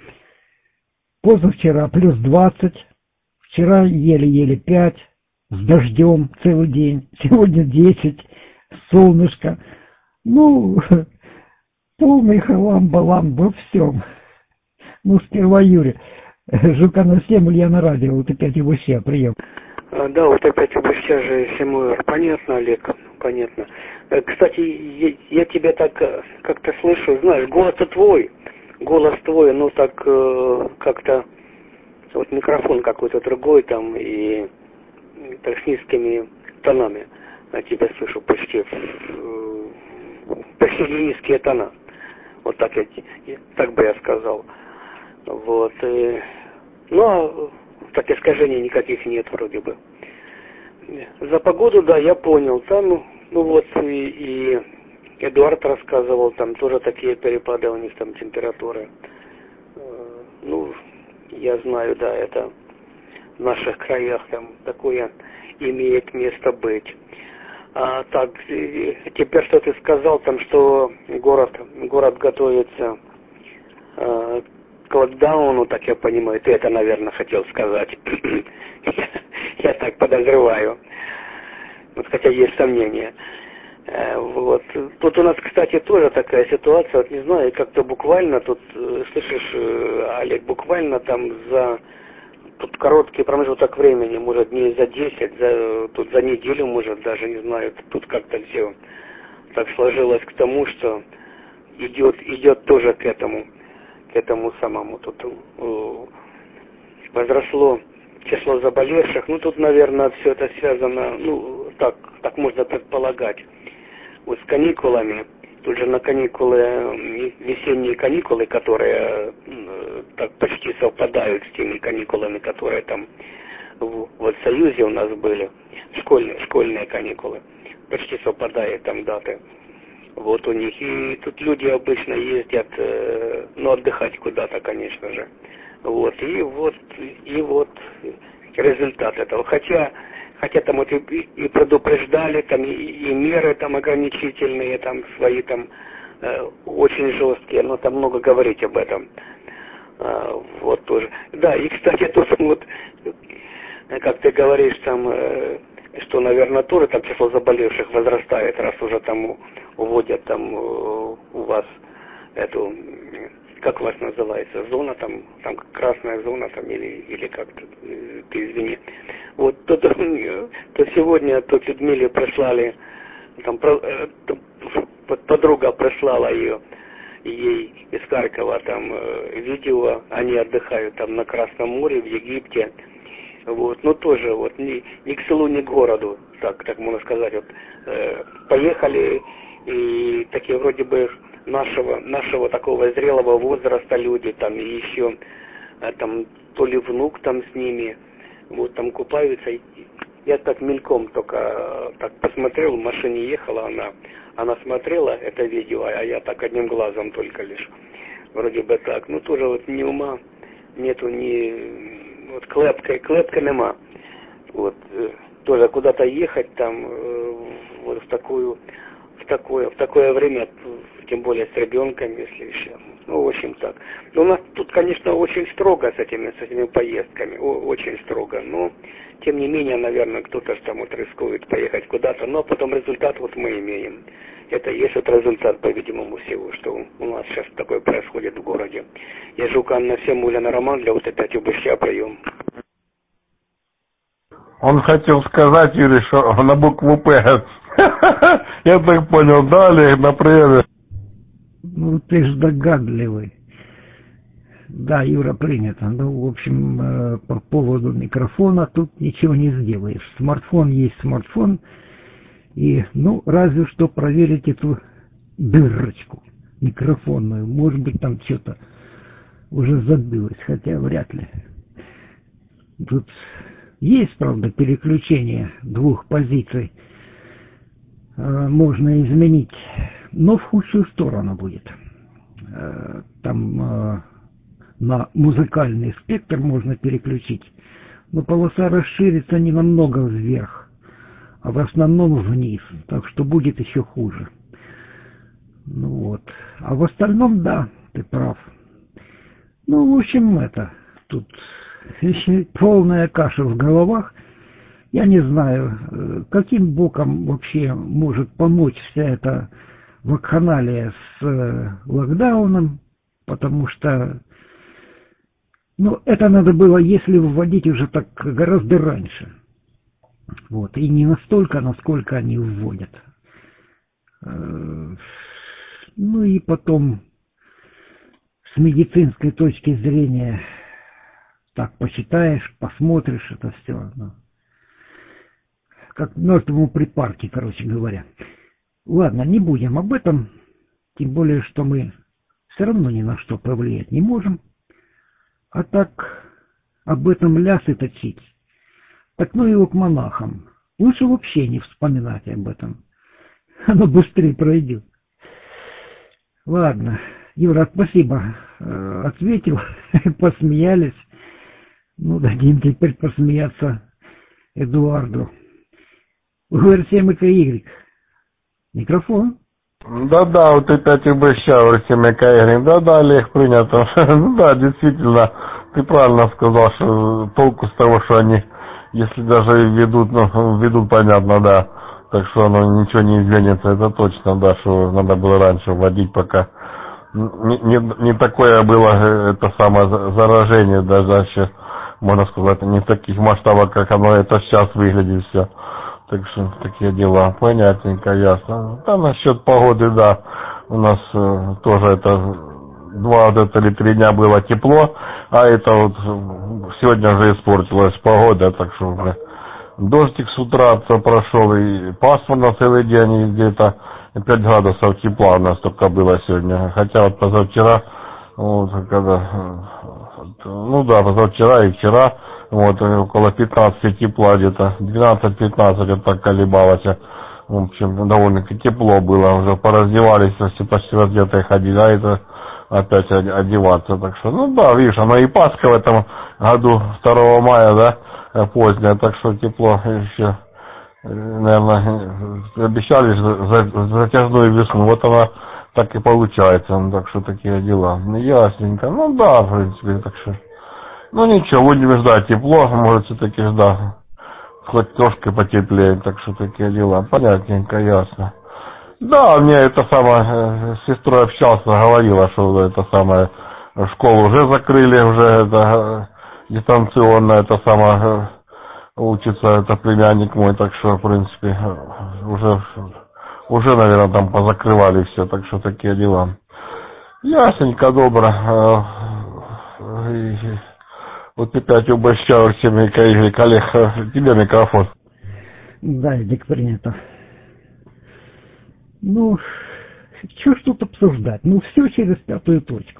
Speaker 8: Позавчера плюс двадцать, вчера еле-еле пять, с дождем целый день, сегодня десять, солнышко. Ну, полный халам-балам во всем. Ну, сперва Юрий. Жука на семь, Ульяна радио, вот опять его все, прием.
Speaker 5: А, да, вот опять его сейчас же Семуэр. Понятно, Олег, понятно. Кстати, я, я тебя так как-то слышу, знаешь, голос-то твой, голос твой, ну так как-то, вот микрофон какой-то другой там, и так с низкими тонами. Я тебя слышу почти, почти низкие тона. Вот так я, так бы я сказал. Вот. И, ну, а так искажений никаких нет вроде бы. За погоду, да, я понял. Там, ну вот, и, и Эдуард рассказывал, там тоже такие перепады у них там температуры. Ну, я знаю, да, это в наших краях там такое имеет место быть. А так, теперь что ты сказал, там, что город, город готовится э, к локдауну, так я понимаю, ты это, наверное, хотел сказать. я, я так подозреваю. Вот, хотя есть сомнения. Э, вот. Тут у нас, кстати, тоже такая ситуация, вот не знаю, как-то буквально, тут, слышишь, Олег, буквально там за... Тут короткий промежуток времени, может, дней за десять, за, тут за неделю, может, даже, не знаю, тут как-то все так сложилось к тому, что идет, идет тоже к этому, к этому самому. Тут э, возросло число заболевших, ну, тут, наверное, все это связано, ну, так, так можно предполагать, вот с каникулами. Тут же на каникулы, весенние каникулы, которые э, так почти совпадают с теми каникулами, которые там в, в Союзе у нас были, школьные, школьные каникулы, почти совпадают там даты. Вот у них. И тут люди обычно ездят, э, ну, отдыхать куда-то, конечно же. Вот. И вот, и вот результат этого. Хотя... Хотя там вот и, и предупреждали, там и, и меры там ограничительные, там свои там э, очень жесткие, но там много говорить об этом. А, вот тоже. Да, и кстати, тут вот, как ты говоришь, там, э, что, наверное, тоже там число заболевших возрастает, раз уже там уводят там э, у вас эту, как у вас называется, зона там, там красная зона там или, или как, ты, ты извини. Вот то, то, то сегодня тут Людмиле прислали, там подруга прислала ее, ей из Харькова там видео, они отдыхают там на Красном море, в Египте. Вот, но тоже вот ни, ни к селу, ни к городу, так, так можно сказать, вот, э, поехали и такие вроде бы нашего, нашего такого зрелого возраста люди, там и еще э, там то ли внук там с ними, вот там купаются. Я так мельком только э, так посмотрел, в машине ехала она, она смотрела это видео, а я так одним глазом только лишь, вроде бы так, ну тоже вот ни ума нету, ни... Вот клепка, клепка нема. Вот э, тоже куда-то ехать там э, вот в такую, в такое, в такое время, тем более с ребенком, если еще. Ну, в общем так. Но у нас тут, конечно, очень строго с этими, с этими поездками, о, очень строго. Но тем не менее, наверное, кто-то же там вот рискует поехать куда-то. Но потом результат вот мы имеем. Это есть вот результат, по-видимому, всего, что у нас сейчас такое происходит в городе. Я Жука на всем, Ульяна Роман, для вот опять убыща прием.
Speaker 4: Он хотел сказать, Юрий, что на букву П. Я так понял, далее на приеме.
Speaker 8: Ну ты ж догадливый. Да, Юра, принято. Ну, в общем, э, по поводу микрофона тут ничего не сделаешь. Смартфон есть смартфон. И, ну, разве что проверить эту дырочку микрофонную. Может быть, там что-то уже забилось, хотя вряд ли. Тут есть, правда, переключение двух позиций. Э, можно изменить, но в худшую сторону будет. Э, там э, на музыкальный спектр можно переключить, но полоса расширится не намного вверх, а в основном вниз, так что будет еще хуже. Ну вот. А в остальном, да, ты прав. Ну, в общем, это, тут полная каша в головах. Я не знаю, каким боком вообще может помочь вся эта вакханалия с локдауном, потому что, ну, это надо было, если вводить уже так гораздо раньше. Вот, и не настолько, насколько они вводят. Ну и потом, с медицинской точки зрения, так почитаешь, посмотришь это все. Ну, как мертвому припарке, короче говоря. Ладно, не будем об этом, тем более, что мы все равно ни на что повлиять не можем. А так, об этом лясы точить, так ну его к монахам. Лучше вообще не вспоминать об этом. Оно быстрее пройдет. Ладно, Юра, спасибо. Ответил, посмеялись. Ну, дадим теперь посмеяться Эдуарду. УР семь Y. Микрофон.
Speaker 4: Да-да, вот опять обещал УР семь Y. Да-да, Олег, принято. Ну да, действительно, ты правильно сказал, что толку с того, что они, если даже ведут, ну, ведут, понятно, да. Так что оно ничего не изменится, это точно, да, что надо было раньше вводить, пока не, не, не такое было это самое заражение, даже еще, можно сказать, не в таких масштабах, как оно это сейчас выглядит все. Так что такие дела, понятненько, ясно. Да, насчет погоды, да, у нас э, тоже это два вот это или три дня было тепло, а это вот сегодня же испортилась погода, так что уже дождик с утра прошел, и пасмурно целый день, и где-то пять градусов тепла у нас только было сегодня. Хотя вот позавчера, вот, когда, ну да, позавчера и вчера, вот, около пятнадцати тепла где-то, двенадцать-пятнадцать вот так колебалось. В общем, довольно-таки тепло было, уже пораздевались, все почти раздетые ходили, а это опять одеваться. Так что, ну да, видишь, оно и Пасха в этом году, второго мая, да, поздняя, так что тепло еще, наверное, обещали за, затяжную весну, вот она так и получается, ну, так что такие дела. Ясненько, ну да, в принципе, так что, ну ничего, будем ждать тепло, может все-таки ждать, хоть трошки потеплее, так что такие дела, понятненько, ясно. Да, мне это самое, с сестрой общался, говорила, что это самое, школу уже закрыли, уже это дистанционно, это самое, учится, это племянник мой, так что, в принципе, уже, уже, наверное, там позакрывали все, так что такие дела. Ясненько, добро. Вот опять обещаю всем, коллег, Олег, тебе микрофон.
Speaker 8: Да, Эдик, принято. Ну, что ж тут обсуждать? Ну, все через пятую точку.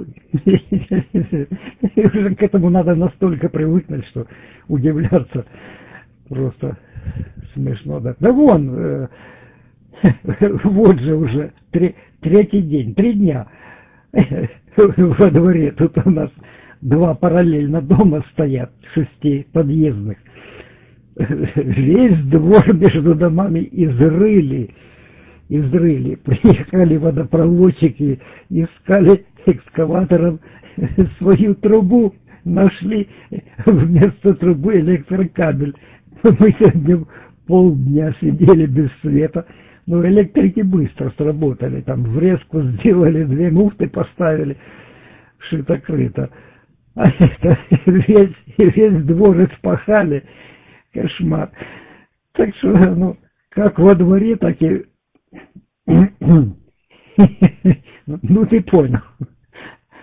Speaker 8: Уже к этому надо настолько привыкнуть, что удивляться просто смешно. Да, да вон, э, вот же уже три, третий день, три дня во дворе. Тут у нас два параллельно дома стоят, шести подъездных. Весь двор между домами изрыли. Изрыли. Приехали водопроводчики, искали экскаватором свою трубу, нашли вместо трубы электрокабель. Мы сегодня полдня сидели без света, но электрики быстро сработали, там врезку сделали, две муфты поставили, шито-крыто. А это весь, весь двор испахали, кошмар. Так что, ну, как во дворе, так и ну, ты понял.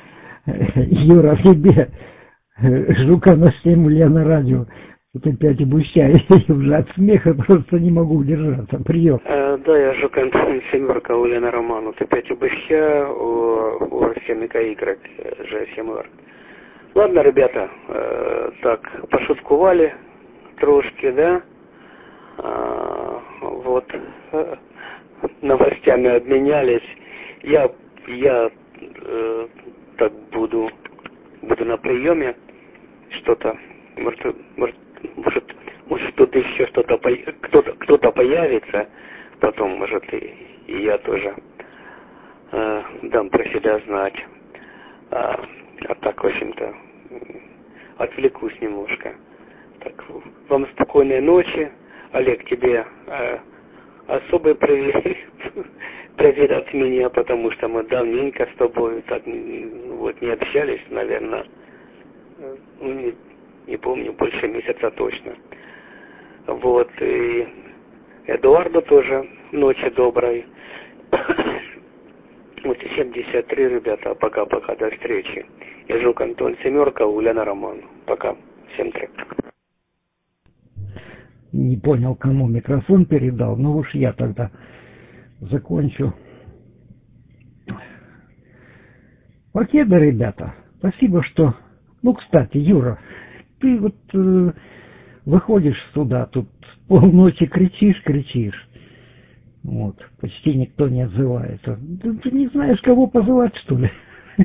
Speaker 8: Юра, тебе Жука на семь Ульяна радио. Вот опять обущаю, я уже от смеха просто не могу удержаться. Прием.
Speaker 5: Э, да, я Жук Антон семерка Ульяна Роман. Вот опять обущаю у семь Y Ж семь Р. Ладно, ребята, э, так, пошуткували трошки, да? А, вот, э, новостями обменялись. Я, я э, так буду, буду на приеме. Что-то, может, может, может, может тут еще что-то, кто-то, кто-то появится. Потом, может, и, и я тоже э, дам про себя знать. А, а так, в общем-то, отвлекусь немножко. Так, вам спокойной ночи. Олег, тебе э, особый привет, привет от меня, потому что мы давненько с тобой так вот не общались, наверное, ну, не, не помню, больше месяца точно. Вот, и Эдуарду тоже ночи доброй. Вот семьдесят три, ребята, пока-пока, до встречи. Я Жук Антон семерка, Ульяна Роман. Пока, всем три.
Speaker 8: Не понял, кому микрофон передал, но уж я тогда закончу. Окей, да, ребята, спасибо, что... Ну, кстати, Юра, ты вот э, выходишь сюда, тут полночи кричишь, кричишь. Вот, почти никто не отзывается. Ты, ты не знаешь, кого позывать, что ли?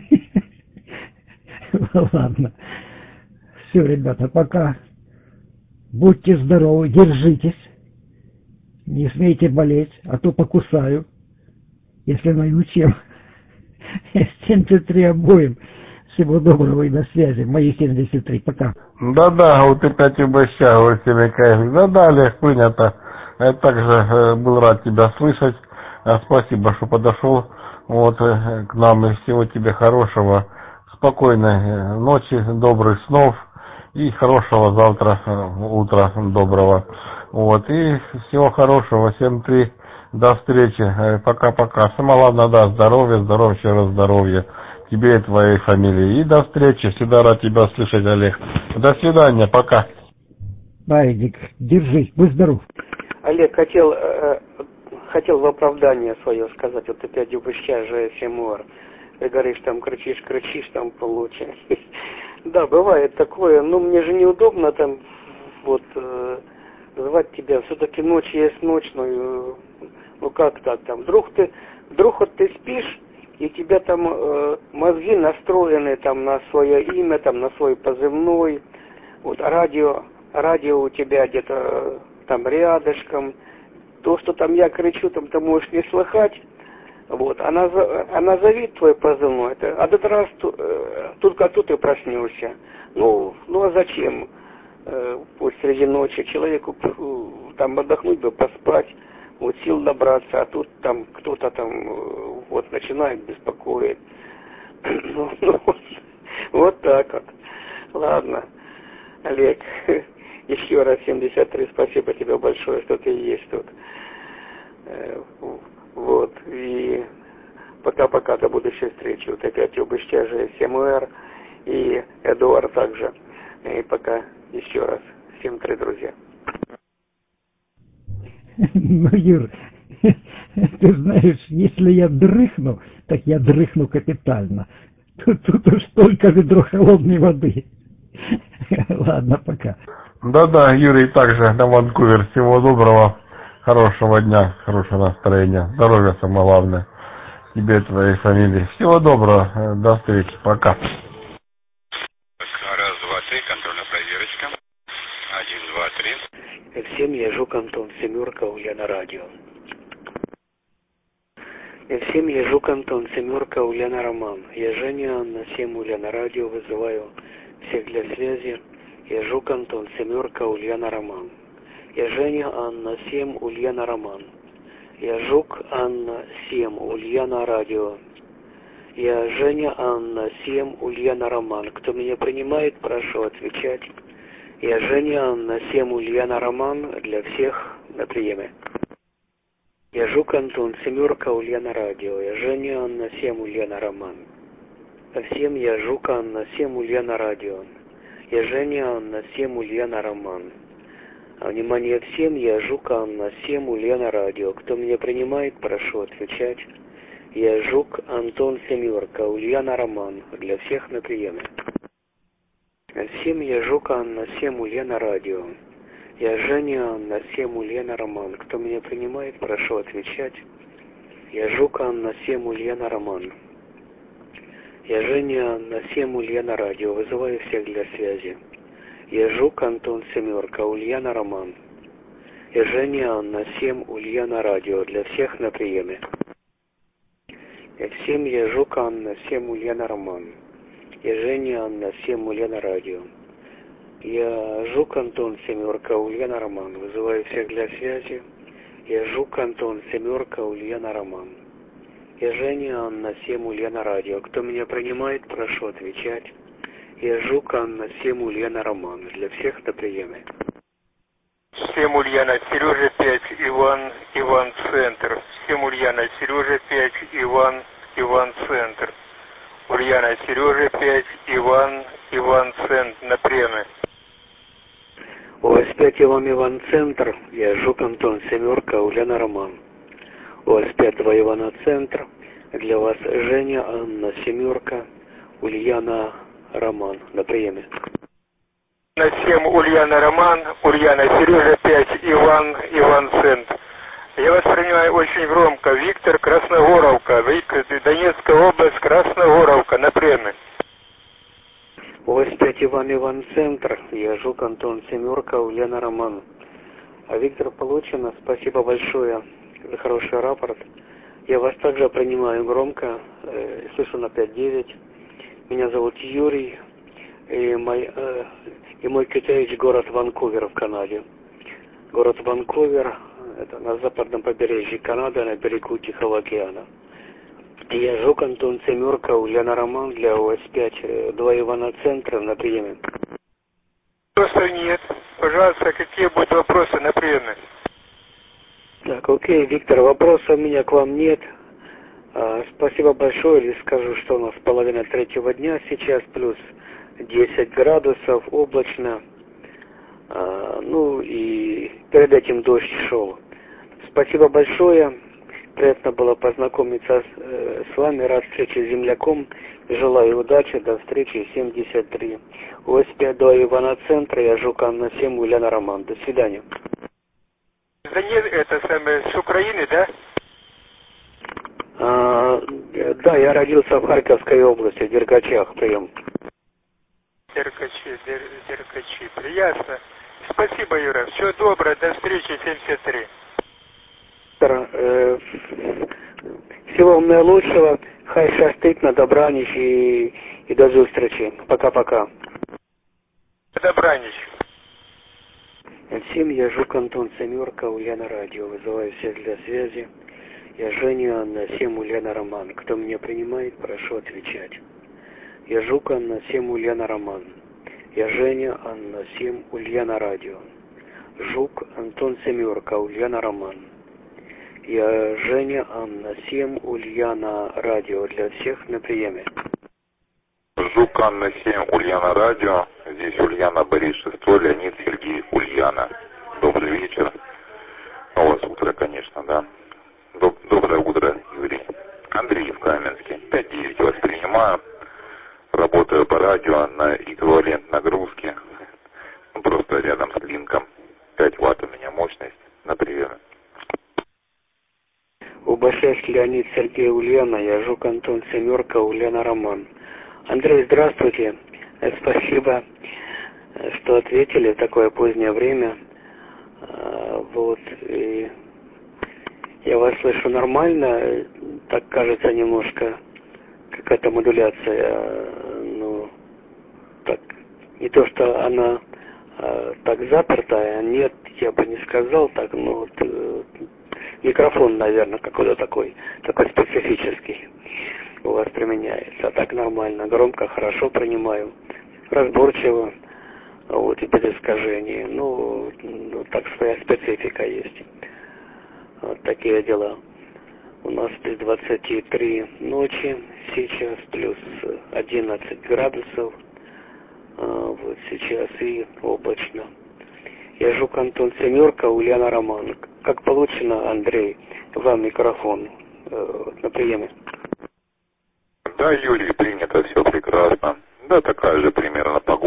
Speaker 8: Ладно. Все, ребята, пока. Будьте здоровы, держитесь. Не смейте болеть, а то покусаю. Если найду чем. семьдесят три обоим. Всего доброго и до связи. Мои семьдесят три. Пока.
Speaker 4: Да-да, вот опять обещаю, да-да, Олег, принято. Я также э, был рад тебя слышать. А, спасибо, что подошел вот, э, к нам. И всего тебе хорошего, спокойной ночи, добрых снов и хорошего завтра э, утра доброго. Вот, и всего хорошего. Всем три. До встречи. Э, пока-пока. Самое главное, да, здоровья, здоровья, еще раз здоровья. Тебе и твоей фамилии. И до встречи. Всегда рад тебя слышать, Олег. До свидания. Пока.
Speaker 8: Да, Эдик, держись. Будь здоров.
Speaker 5: Олег, хотел, э, хотел в оправдание свое сказать, вот опять упущая же семь Р. Ты говоришь, там кричишь, кричишь, там получше. Да, бывает такое, но мне же неудобно там вот э, звать тебя. Все-таки ночь есть ночь, ну, ну как так там? Вдруг ты, вдруг вот ты спишь, и тебя там э, мозги настроены там на свое имя, там на свой позывной, вот радио, радио у тебя где-то там рядышком, то, что там я кричу, там ты можешь не слыхать, вот, а, наз, а назови твой позывной, это, а этот раз тут, тут как тут и проснешься, ну, ну а зачем, э, пусть среди ночи человеку там отдохнуть бы, поспать, вот сил набраться, а тут там кто-то там вот начинает беспокоить, ну, ну, вот, вот так вот, ладно, Олег. Еще раз семьдесят три, спасибо тебе большое, что ты есть тут. Вот, и пока-пока, до будущей встречи. Вот опять обыща же семь Р и Эдуард также. И пока еще раз. Всем три, друзья.
Speaker 8: Ну, Юр, ты знаешь, если я дрыхну, так я дрыхну капитально. Тут, тут уж только ведро холодной воды. Ладно, пока.
Speaker 4: Да-да, Юрий, также на Ванкувер. Всего доброго, хорошего дня, хорошего настроения, здоровья самое главное. Тебе и твоей фамилии. Всего доброго, до встречи, пока.
Speaker 9: Раз, два, три, контрольная проверочка. Один, два, три.
Speaker 5: Всем я Жук Антон, семерка, Ульяна радио. Всем я Жук Антон, семерка, Ульяна Роман. Я Женя Анна, семь Ульяна радио, вызываю всех для связи. Я Жук Антон, семерка, Ульяна Роман. Я Женя Анна, семь Ульяна Роман. Я Жук Анна, семь Ульяна радио. Я Женя Анна, семь Ульяна Роман. Кто меня принимает, прошу отвечать. Я Женя Анна, семь Ульяна Роман, для всех на приеме. Я Жук Антон, семерка, Ульяна радио. Я Женя Анна, семь Ульяна Роман. Всем я Жук Анна, всем Ульяна Радио. Я Женя Анна, всем Ульяна Роман. Внимание всем, я Жук Анна, всем Ульяна Радио. Кто меня принимает, прошу отвечать. Я Жук Антон Семерка, Ульяна Роман. Для всех на приеме. Всем я Жук Анна, всем Ульяна Радио. Я Женя Анна, всем Ульяна Роман. Кто меня принимает, прошу отвечать. Я Жук Анна, всем Ульяна Роман. Я Женя Анна, всем Ульяна Радио. Вызываю всех для связи. Я Жук Антон Семерка, Ульяна Роман. Я Женя Анна, всем Ульяна Радио. Для всех на приеме. Всем я Жук Анна, всем Ульяна Роман. Я Женя Анна, всем Ульяна Радио. Я Жук Антон Семерка, Ульяна Роман. Вызываю всех для связи. Я Жук Антон Семерка, Ульяна Роман. Я Женя Анна, всем Ульяна Радио. Кто меня принимает, прошу отвечать. Я Жук Анна, всем Ульяна Роман. Для всех на приеме.
Speaker 10: Всем Ульяна, Сережа пять, Иван, Иван Центр. Всем Ульяна, Сережа пять, Иван, Иван Центр. Ульяна, Сережа пять, Иван, Иван Центр. На приеме.
Speaker 5: У вас пять Иван, Иван Центр. Я Жук Антон Семерка, Ульяна Роман. У вас пять два Ивана Центр. Для вас Женя Анна Семерка, Ульяна Роман. На приеме.
Speaker 10: На семь Ульяна Роман, Ульяна Сережа пять, Иван, Иван Центр. Я вас принимаю очень громко. Виктор, Красногоровка, Виктор, Донецкая область, Красногоровка. На приеме.
Speaker 5: У вас пять Иван, Иван Центр. Я Жук Антон Семерка, Ульяна Роман. А Виктор, получено. Спасибо большое за хороший рапорт. Я вас также принимаю громко. Э, слышу на пять девять. Меня зовут Юрий. И мой, э, и мой китаец город Ванкувер в Канаде. Город Ванкувер, это на западном побережье Канады, на берегу Тихого океана. Я Жук Антон Семерка, Ульяна Роман. Для У С пять два Ивана Центра. На приеме.
Speaker 10: Вопросов нет. Пожалуйста, какие будут вопросы на приеме?
Speaker 5: Так, окей, Виктор, вопросов у меня к вам нет. А, спасибо большое. Лишь скажу, что у нас половина третьего дня сейчас, плюс десять градусов, облачно. А, ну и перед этим дождь шел. Спасибо большое. Приятно было познакомиться с, э, с вами. Рад встрече с земляком. Желаю удачи. До встречи. семьдесят три. У С пять два Ивана Центра. Я Жук Анна семь, Ульяна Роман. До свидания.
Speaker 10: Да нет, это самое, с Украины, да?
Speaker 5: А, да, я родился в Харьковской области, в Дергачах. Прием.
Speaker 10: Дергачи, дер, Дергачи. Приятно. Спасибо, Юра. Всего доброго. До встречи. семьдесят три.
Speaker 5: Э, всего вам наилучшего. Хай щастить, на добраніч и, и до зустрічі. Пока-пока.
Speaker 10: Добраніч.
Speaker 5: Всем я Жук Антон Семерка, Ульяна Радио. Вызываю всех для связи. Я Женя Анна, всем Ульяна Роман. Кто меня принимает, прошу отвечать. Я Жук Анна, всем Ульяна Роман. Я Женя Анна, всем Ульяна Радио. Жук Антон Семерка, Ульяна Роман. Я Женя Анна, всем Ульяна Радио. Для всех на приеме.
Speaker 3: Жук Анна семь, Ульяна Радио. Здесь Ульяна, Борис шестой, Леонид, Сергей, Ульяна. Добрый вечер. У вас утро, конечно, да. Доб- Доброе утро, Юрий. Андрей в Каменске. пять девять вас принимаю. Работаю по радио на эквивалент нагрузки. Ну, просто рядом с линком. пять ватт у меня мощность. На приеме.
Speaker 5: Убашевск, Леонид, Сергей, Ульяна. Я Жук Антон Семерка, Ульяна Роман. Андрей, здравствуйте. Спасибо, что ответили в такое позднее время. Вот. И я вас слышу нормально. Так кажется немножко какая-то модуляция. Ну, так, не то, что она э, так запертая. Нет, я бы не сказал так. Ну, вот, э, микрофон, наверное, какой-то такой, такой специфический у вас применяется. А так нормально, громко, хорошо принимаю, разборчиво, вот, и без искажений. Ну, ну, так своя специфика есть. Вот такие дела. У нас без двадцати три ночи, сейчас плюс одиннадцать градусов вот сейчас и облачно. Я Жук Антон, семерка, Ульяна Роман. Как получено, Андрей, вам микрофон на приеме.
Speaker 3: Да, Юрий, принято, все прекрасно. Да, такая же примерно погода.